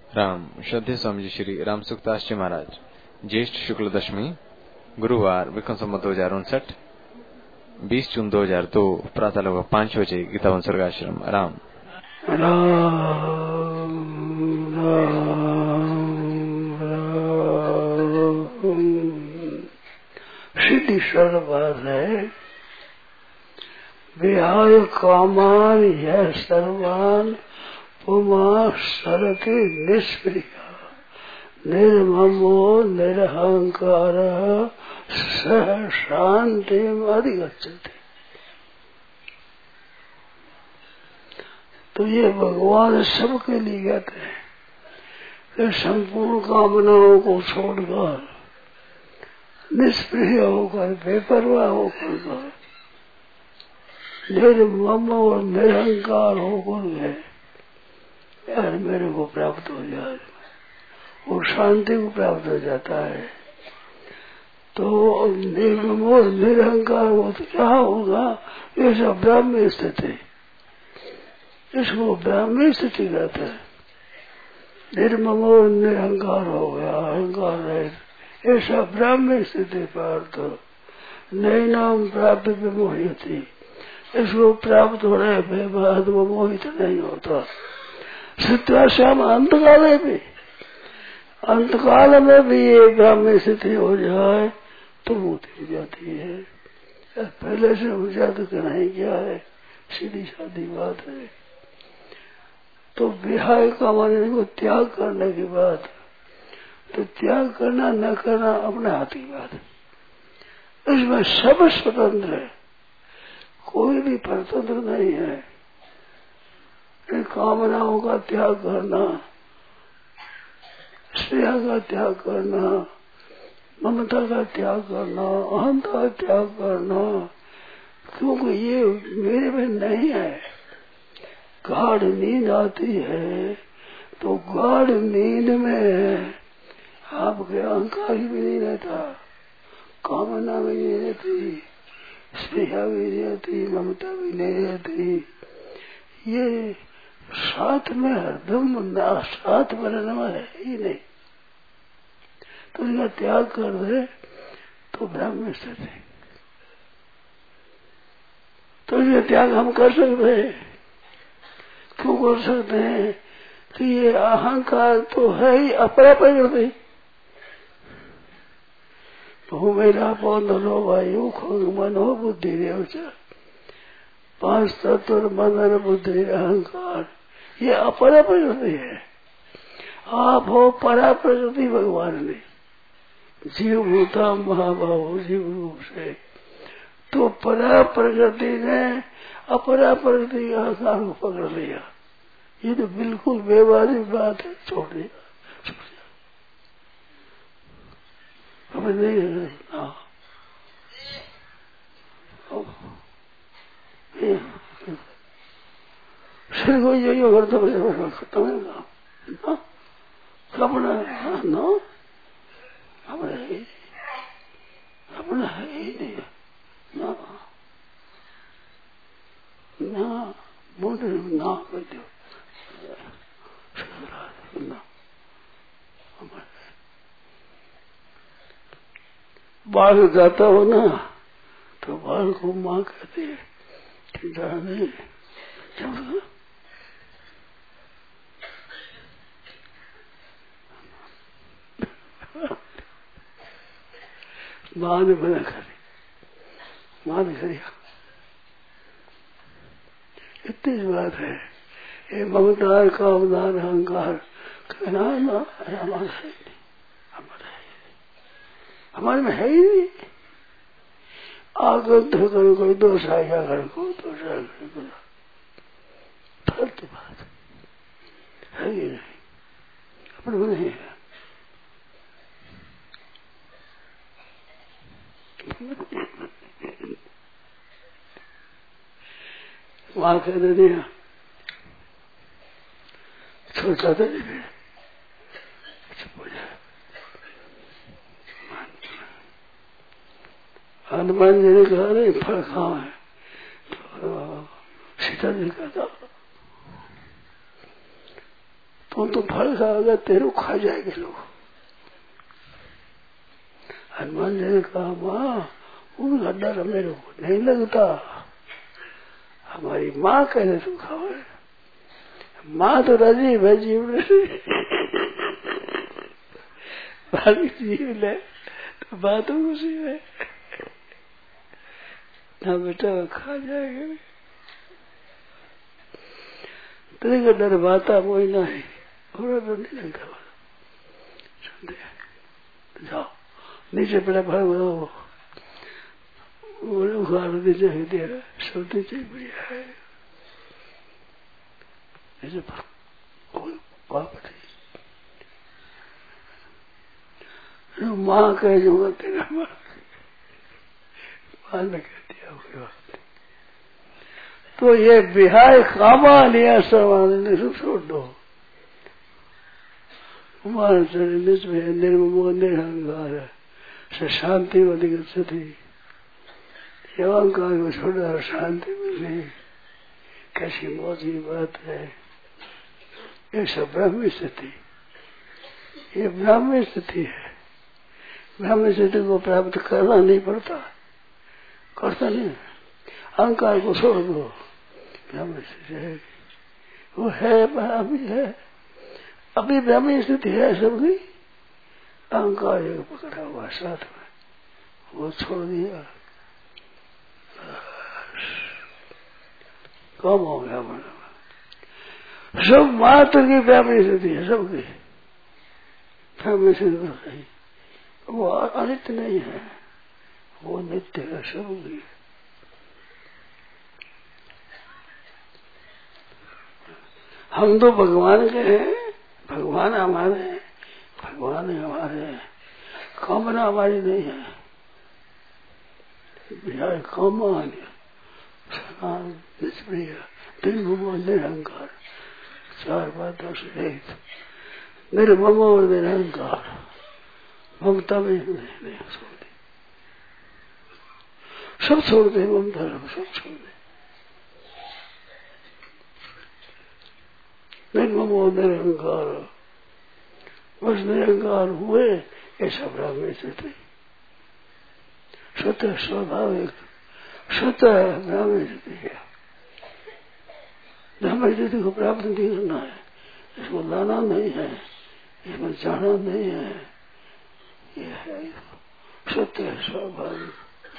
राम। श्रद्धेय स्वामी जी श्री राम सुखदास जी महाराज। ज्येष्ठ शुक्ल दशमी, गुरुवार, विक्रम संवत 2059, 20 जून 2002, प्रातः लगभग 5 बजे, गीता वन स्वर्गाश्रम। राम राम सीधी सरल बात है। विहाय कामान यह सर्वान पुमा सरति निष्प्रिया निर्ममो निरहंकार सह शांति अधिगच्छति। तो ये भगवान सबके लिए कहते हैं कि संपूर्ण कामनाओं को छोड़कर, निष्प्रिय होकर, बेपरवाह होकर, निर्मम और निरहंकार होकर गए, यार मेरे को प्राप्त हो जाए और शांति को प्राप्त हो जाता है। तो निर्मम और निरहंकार हो तो क्या होगा? ये सब ब्राह्मी स्थिति, इसको ब्राह्मी स्थिति कहते हैं। निर्मम और निरहंकार हो गया, अहंकार रहित, ऐसा ब्राह्मी स्थिति प्राप्त हो। नई नाम प्राप्त विमोहित, इसको प्राप्त हो रहे बेबाद वो मोहित नहीं होता। सत्याश्याम अंतकाल में भी ये ब्राह्मी स्थिति हो जाए तो मुक्ति हो जाती है। पहले से हो जाता तो नहीं, क्या है, सीधी सादी बात है। तो विहाय का माने को त्याग करने की बात, तो त्याग करना न करना अपने हाथ की बात है। इसमें सब स्वतंत्र है, कोई भी परतंत्र नहीं है। इन कामनाओं का त्याग करना, स्नेह का त्याग करना, ममता का त्याग करना, अहंता का त्याग करना, क्योंकि ये मेरे में नहीं है। गाढ़ नींद आती है तो गाढ़ नींद में आपके अहंकार भी नहीं रहता, कामना भी नहीं रहती, स्नेहा भी नहीं रहती, ममता भी नहीं रहती। ये साथ में हरदम साथ में रहना है ही नहीं। तो इनका त्याग कर दे तो ब्राह्मण स्थिति। तो ये त्याग हम कर सकते हैं। क्यों कर सकते हैं? कि ये अहंकार तो है ही अपरा प्रकृति। तो मेरा पौधो वायु खोग मनो बुद्धि देव, 5 तत्व मन बुद्धि अहंकार, ये अपरा प्रकृति है। आप हो परा प्रकृति भगवान ने, जीव भूता महाभाव जीव रूप से। तो परा प्रकृति ने अपरा प्रकृति के अहंकार को पकड़ लिया। ये तो बिल्कुल बेवाजिब बात है, छोड़ दिया। हमें नहीं सिर को यो करता खत्म है ना, अपना ना, अपना है ही नहीं ना, ना मोटे ना कर दो ना। बाल जाता हो ना तो बाल को माँ कहती है, चिंता नहीं, माँ ने मना करी, माँ ने करी। इतनी बात है। ये ममता का अवदान अहंकार कहना ना हमारा है नहीं, हमारे में है ही नहीं। आगंतुक करो कोई दोष आया घर को, दोष आया घर को, फालतू बात है ही नहीं, अपने में नहीं है। वहां कह दे दिया छोटा था, चुप हो जाए। हनुमान जी ने कहा नहीं फल खाओ है, तो सीता जी कहता तो फल खाओगे तेरे खा जाएंगे लोग। हनुमान जी ने कहा माँ उनका डर मेरे को नहीं लगता, हमारी माँ कहने तुम खाओ। माँ तो राजी है जीव बाकी जीव ले तो बात खुशी है ना बेटा खा जाएगा। तेरे का डर बाता कोई ना है और डर नहीं लगता। जाओ नीचे पड़ा भाई वो खाने चाहिए दे रहा सब चाहिए बढ़िया है। ऐसे पाप माँ कह दूंगा तेरा माँ ने कह दिया कोई बात। तो ये बिहार कामा लिया सर्वान छोड़ दो। निर्मोहंकार से शांति अधिगछति, अहंकार को छोड़ा शांति मिलनी कैसी मौज की बात है। ये सब ब्राह्मी स्थिति, ये ब्राह्मी स्थिति है। ब्राह्मी स्थिति को प्राप्त करना नहीं पड़ता, करता नहीं। अहंकार को छोड़ दो, ब्राह्मी स्थिति है वो है ब्राह्मी है। अभी ब्राह्मी स्थिति है सबकी, अहंकार एक पकड़ा हुआ साथ में, वो छोड़ दिया कम हो गया। बना सब मात्र की ब्राह्मी स्थिति है सबकी। ब्राह्मी स्थिति वो अनित्य नहीं है, वो नित्य है सबकी। हम तो भगवान के हैं, भगवान हमारे हैं, भगवान है हमारे, कामना हमारी नहीं है। कामान निष्प्रिय निर्ममो निरहंकार, चार बातों से रहित। निर्ममो निरहंकार, ममता में नहीं छोड़ती, सब छोड़ दे, ममता सब छोड़ दे। निर्ममो निरहंकार, बस निरंकार हुए ऐसा ब्राह्मण स्थिति। स्वतः स्वाभाविक स्वतः ब्राह्मण स्थिति है। ब्राह्मण स्थिति को प्राप्त नहीं करना है, इसको लाना नहीं है, इसमें जाना नहीं है। यह है स्वतः स्वाभाविक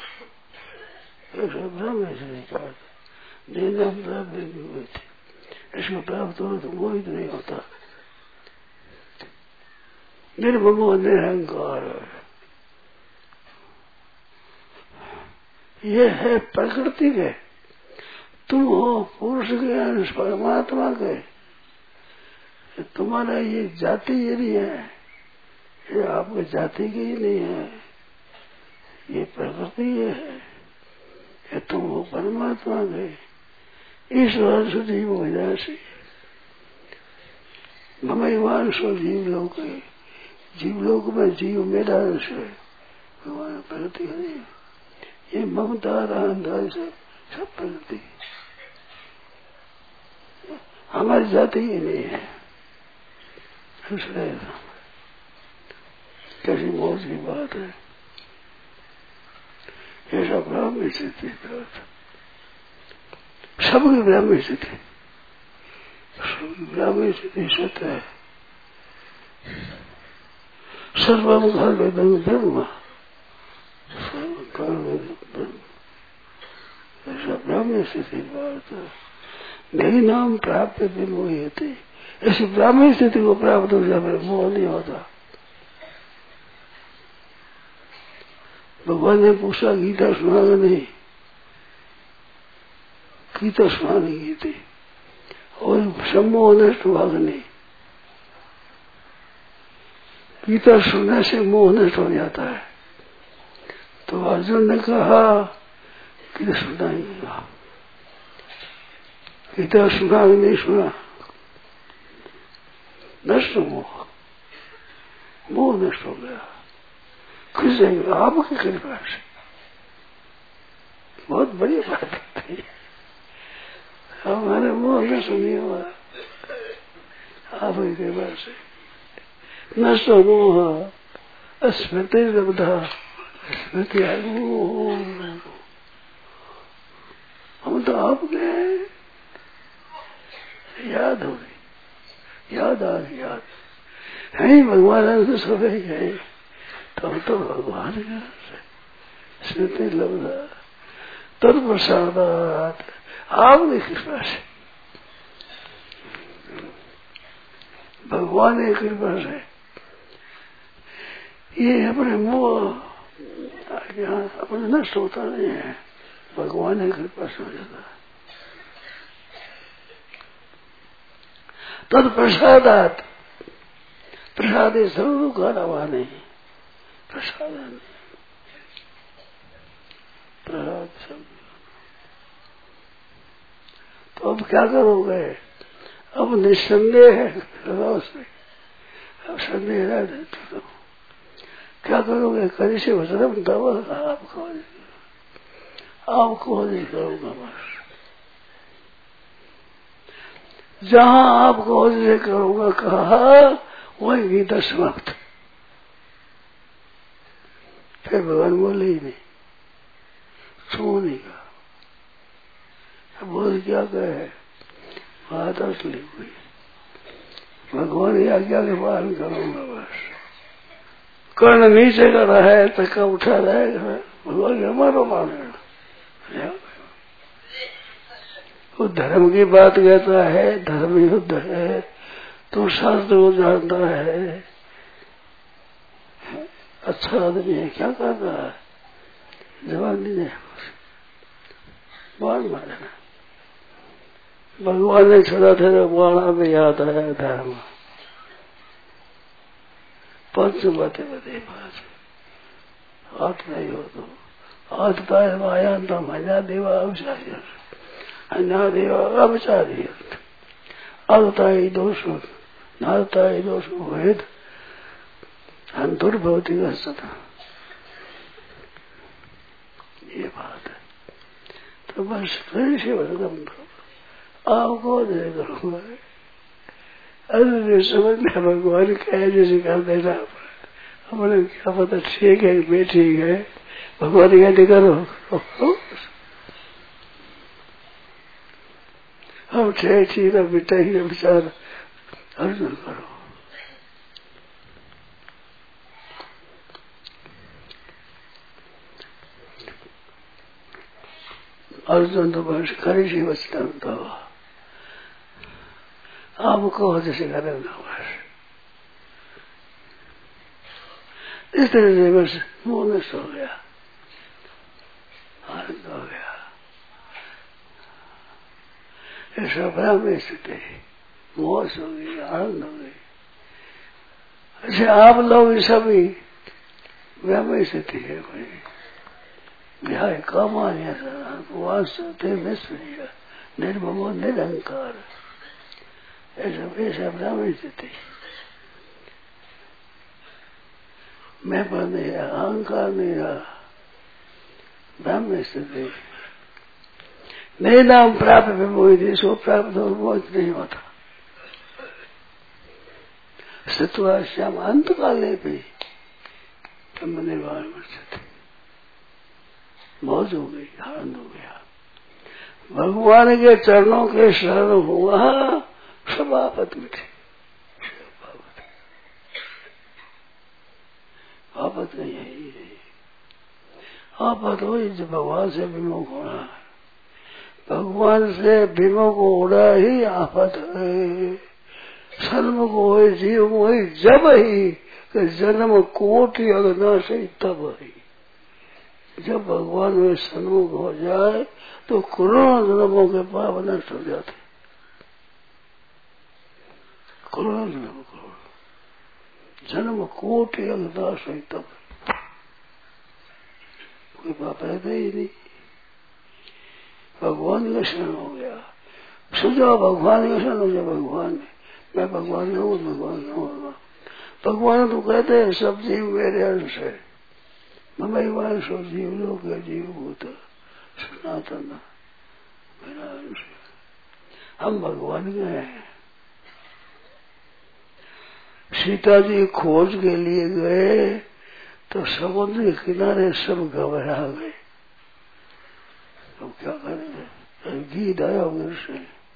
ऐसा ब्राह्मण स्थिति प्राप्त। जिन्हें हम प्राप्त नहीं हुए थे, इसको प्राप्त हो तो मोहित नहीं होता। निर्ममो निरहंकार, ये है प्रकृति के, तुम हो पुरुष के अंश परमात्मा के। तुम्हारा ये जाति ये नहीं है, ये आपके जाति की ही नहीं है, ये प्रकृति है। ये तुम हो परमात्मा के। ईश्वर सुजीव हो जासी ममैवान सो जीवलोक है। जीवलोक में जीव मेरा अंश है, भगवान प्रकृति नहीं। ये ममता अहंकार सब प्रकृति, हमारी जाति ही नहीं है। कैसी मौज की बात है। ऐसा ब्राह्मी स्थिति सबकी ब्राह्मी स्थिति, ब्राह्मी स्थिति सत्य है। सर्वम खलु ब्रह्म, ऐसा ब्राह्मी स्थिति बात है। मेरी नाम प्राप्त विमोही थी, ऐसी ब्राह्मी स्थिति को प्राप्त हो जाए मोह नहीं होता। भगवान ने पूछा गीता सुनागा नहीं, गीता सुनानी की थी और सम्मोह नष्ट हुआ नहीं। गीता सुनने से मोह नष्ट हो जाता है। तो अर्जुन ने कहा कि सुनाएगा, गीता सुना नहीं सुना, नष्ट मोह, मोह नष्ट हो गया। खुश जाएगा आपकी कृपा से, बहुत बड़ी बात है। हमारे मोह नष्ट नहीं हुआ, आपकी कृपा से नष्ट मोह स्मृति लब्धा स्मृति हम तो आपके याद हो गई, याद आ गई, याद है भगवान तो सब ही है, तो हम तो भगवान का स्मृति लब्धा तत्प्रसादात आपकी कृपा से, भगवान की कृपा से ये अपने मोह अपने नष्ट होता नहीं है, भगवान की कृपा से हो जाता है। तत्प्रसादात प्रसादे सर्व कारवाने प्रसाद प्रसाद सब। तो अब क्या करोगे? अब निस्संदेह है से, अब संदेह रह देते तो क्या करोगे? करी से वचन दवा आपको नहीं करूंगा बस, जहां आपको नहीं करूंगा कहा वही गीता समाप्त। फिर भगवान बोले ही नहीं, छू नहीं कहा, बोल क्या कहे बात असली हुई, भगवान की आज्ञा के पालन करूंगा बस। कर्ण नीचे का रहा है तो कब उठा रहेगा, भगवान हमारा मानेगा। वो धर्म की बात कहता है, धर्म युद्ध है, तो शास्त्र को जानता है, अच्छा आदमी है, क्या कर रहा है? जवाब नहीं दे, बाण मारना। भगवान ने छोड़ा थे तो बाणा में याद आया धर्म, पंच बते बते बात हाथ नहीं हो तो हाथ पाए माया तो मजा देवा अवचार्य अन्ना देवा अवचार्य अवताई दोष नाताई दोष वेद अंतुर भौतिक सता, ये बात है। तो बस फिर से वर्गम आपको दे करूंगा, अरे समझ भगवान कहे जैसे कर देना, हमने क्या पता ठीक है मैं ठीक है, भगवान कहते करो हम ठीक है बेटा ही विचार अर्जुन करो। अर्जुन तो बस करे सी वचन तो आपको जैसे करें ना बस, इस तरह से बस मुंह में सो गया, आनंद हो गया। ऐसा ब्राह्मण स्थिति मोश हो गई, आनंद हो गई। अच्छा आप लोग सभी ब्राह्मण स्थिति है, कोई बिहार कामान्य वास्तव मिश्र निर्ममो निरंकार, ऐसा ब्राह्मण स्थिति मैं पर नहीं रहा, अहंकार नहीं रहा, ब्राह्मण स्थिति नहीं नाम प्राप्त विमोहित, सो प्राप्त हो मोहित नहीं होता। सत्वा श्याम अंत काले भी ब्रह्म निर्वाण वर्षित, मौज हो गई, आनंद हो गया। भगवान के चरणों के शरण हुआ, सब आपत मिटे, आपत नहीं है। आपत हो जब भगवान से विमुख होना, भगवान से विमुख होना ही आफत है। सन्मुख हो जीव मोहि जब ही जन्म कोटि अगनाश तब ही, जब भगवान में सन्मुख हो जाए तो करोड़ों जन्मों के पाप नष्ट हो जाते, करोड़ों जन्म कोटि अगनाश तब कोई पाप रहता ही नहीं। भगवान का शरण हो गया, सुझाव भगवान का शरण हो गया। भगवान मैं भगवान हूँ, भगवान हूँ। भगवान तो कहते हैं सब जीव मेरे अंश है, ममैवांशो जीव लोक जीव भूत सनातन मेरा अंश है। हम भगवान के हैं, सीता जी खोज के लिए गए तो समुद्र के किनारे सब घबरा गए। अब क्या करें, गीत आया उधर से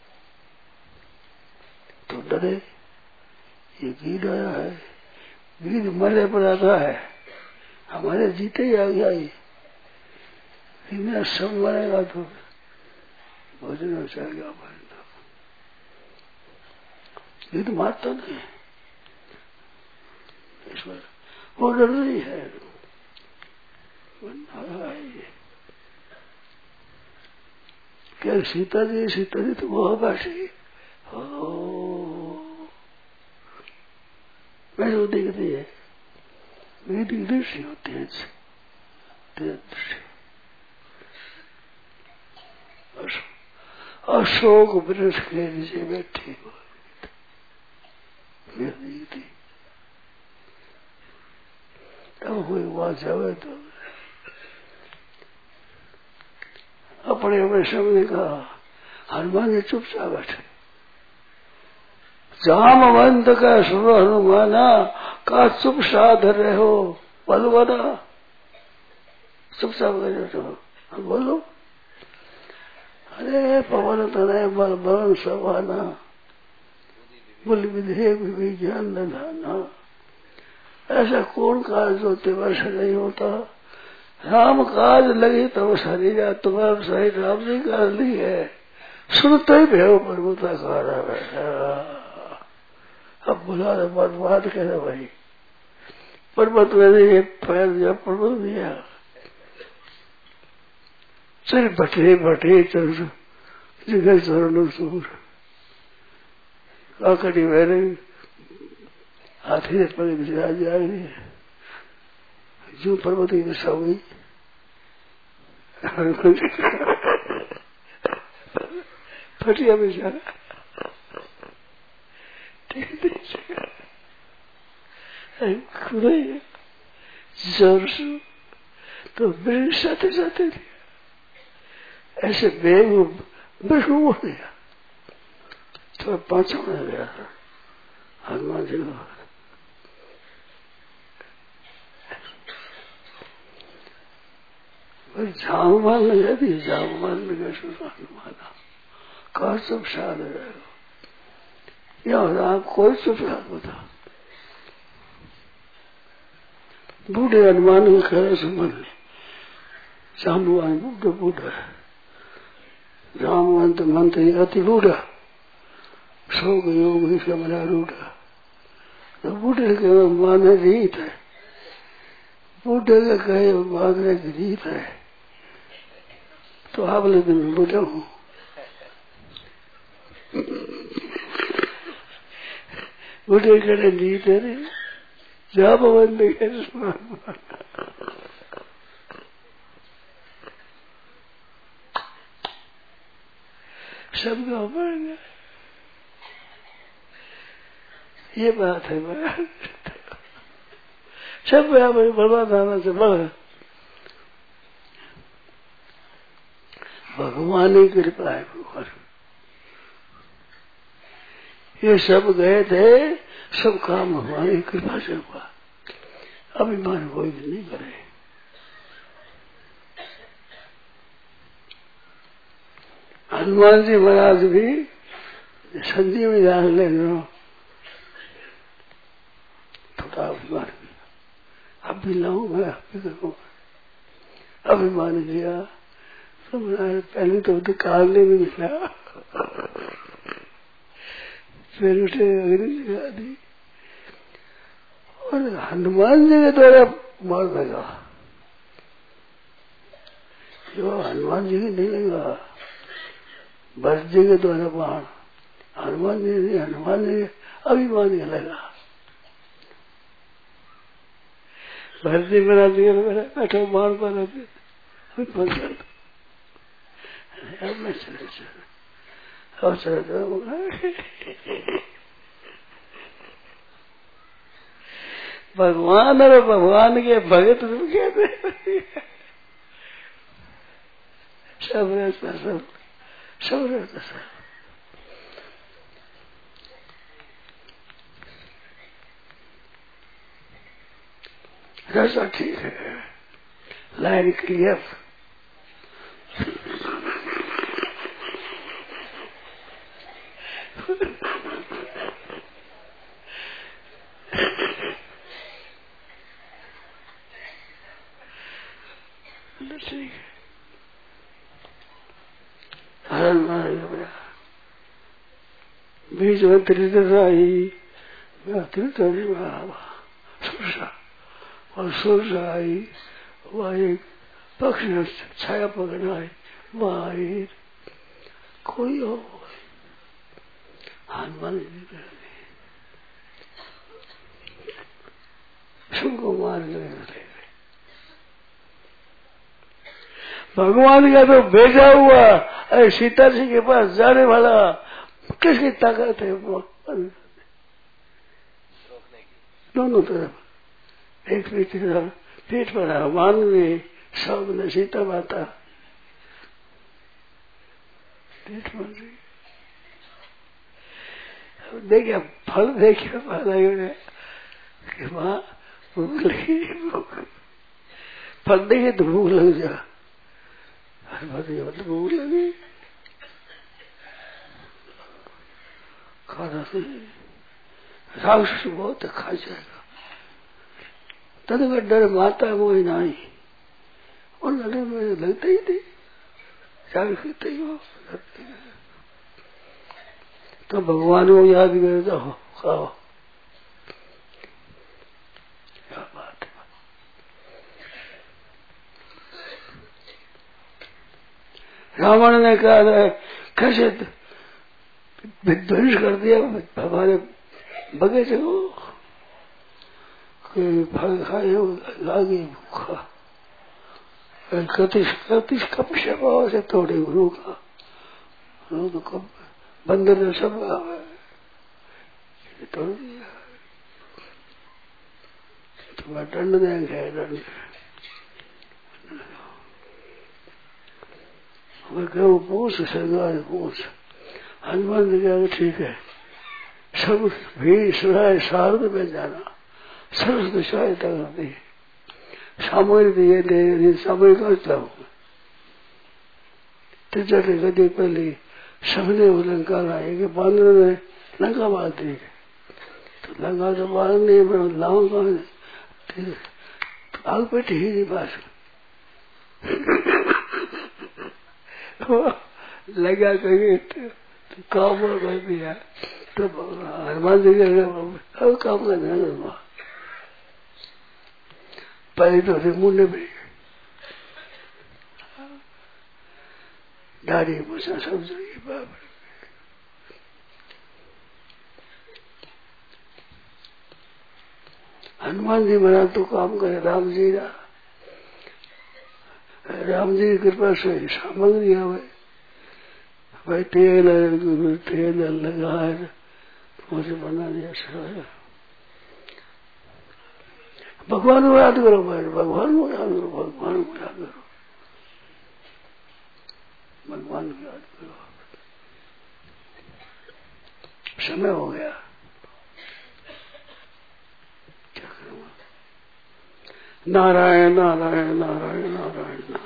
तो डरे, ये गीत आया है, गीत मरे पर आता है, हमारे जीते ही आ गया ये, मेरा सब मरेगा तो भोजन हो जाएगा। ये तो मारता नहीं, ईश्वर वो डर रही है। क्या सीता जी तो वो बैठी मैं वो दिखती है, मेरी दृष्टि होती है, अशोक वृक्ष के नीचे बैठी हो थी। अब कोई वहां जावे तो अपने अपने समय का हनुमान जी चुपचाप बैठे। जामवंत का सुर हनुमाना का चुप साध रहे हो, बलवाना चुपचाप बैठो बोलो। अरे पवन तनय बल बलन सवाना, बुल विधेयक विज्ञान निधाना। ऐसा कौन काज जो वर्ष नहीं होता, राम काज लगी तब शरीर तुम्हारा सही राम जी काज ली है, सुनते ही भेव पर्वता खारा बैठा। अब बुला रहे बात कह रहे भाई, पर्वत में पैर दिया, पर्वत दिया चल बटे चल जगह चरण सूर काकड़ी मेरे हाथी ने पग दिया जाए जो पर्वत की दिशा हुई। फटिया बेचारा खुदा जोर से तो मेरे साथ जाते थे, ऐसे बेग बिल्कुल हो गया, थोड़ा पाँच होने गया था हनुमान जी को। जामुमान ने कह दी, जामुमान में कैसे हनुमाना कहा चुप साध रहे हो, या कोई चुप साध बता। बूढ़े हनुमान को कह रहे समझ ले, जामुमान बूढ़ा है, रामवंत मंत्री अति बूढ़ा, सो योग ही समझा रूढ़ा। तो बूढ़े के माने रीत है, बूढ़े के कहे मानने की रीत है, तो आप ले दिन बूढ़ा हूँ। बूढ़े करे रीत है रे, जा भवन देखे सबका बढ़, ये बात है। सब बर्बाद आना से बढ़, भगवान की कृपा है। भगवान ये सब गए थे, सब काम भगवान की कृपा से हुआ, अभिमान कोई भी नहीं करे। हनुमान जी महाराज भी संधि में जान लेना थोड़ा अभिमान, अब भी लाऊं मैं, अब भी करूंगा, अभिमान किया तो पहले तो कालने में मिला, फिर उठे अग्नि जगा दी, और हनुमान जी के द्वारा मार देगा, जो हनुमान जी की नहीं लगा, भरत जी के द्वारा बाण, हनुमान जी नहीं, हनुमान जी अभिमान ही लगा। भरत जी बना दिया, बैठो बाण पर अब मैं चले अब चले भगवान और भगवान के भगत कहते सब रहता सब रहता सब। रास्ता ठीक है, लाइन क्लियर। ठीक है, बीच में त्रिदशाई सुरसा और सुरसा आई, वह एक पक्ष छाया पकड़ना है, वह आई कोई हो हनुमान सबको मार गए। भगवान का तो भेजा हुआ अरे सीता जी के पास जाने वाला किसकी ताकत है वो दोनों तरफ एक पीठ पर हनुमान में सब ने सीता माता पीठ पर देखिए फल देखिए पहले कि माँ भूख लगी, फल देखे तो भूख लग जा, भूख लगी खाना से राक्षस बहुत खा जाएगा। तब डर माता वो ही नहीं और लड़े में लगते ही थे राक्षस ही हो। तो भगवान को याद कर जाओ खाओ, क्या बात है। रावण ने कहा कैसे विध्वंस कर दिया हमारे बगीचे को, फल खाए लागे भूखा, कतिश कप से भाव से तोड़े गुरु का तो कब बंदर ने सब तोड़ दिया। तुम्हारा दंड देंगे, दंड मैं कहूँ पूछ सरकार पूछ। हनुमान ने कहा ठीक है, सब भी सुनाए शारद में जाना, सरस दिशाएं तक दी सामूहिक दिए दे सामूहिक करता हूँ। तीसरा गति पहले सबने वो लंका लाए कि बांदर ने लंका मार दी, तो लंका तो मारने में लाऊंगा तो आग पे ही नहीं पास लगा कहीं तो काम कर दिया। तो हनुमान जी अब काम करना पहले तो मुंडे में दाढ़ी मुझा समझ बाप। हनुमान जी महाराज तो काम करे, राम जी का राम जी की कृपा से सामग्री आवे भाई तेल लगा है मुझे बना दिया सर। भगवान को याद करो भाई, भगवान को याद करो, भगवान को याद करो, भगवान को याद करो। समय हो गया, क्या करूँगा। नारायण नारायण नारायण नारायण नारायण।